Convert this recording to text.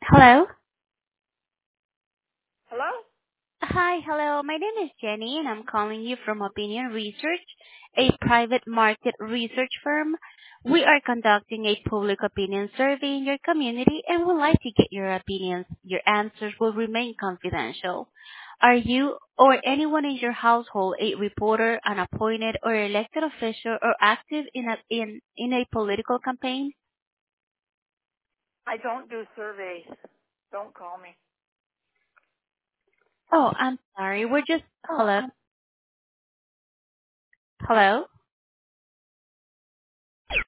Hello. Hello? Hi, hello. My name is Jenny, and I'm calling you from Opinion Research, a private market research firm. We are conducting a public opinion survey in your community and would like to get your opinions. Your answers will remain confidential. Are you or anyone in your household a reporter, an appointed or elected official, or active in a political campaign? I don't do surveys. Don't call me. Oh, I'm sorry. We're just hello. Hello.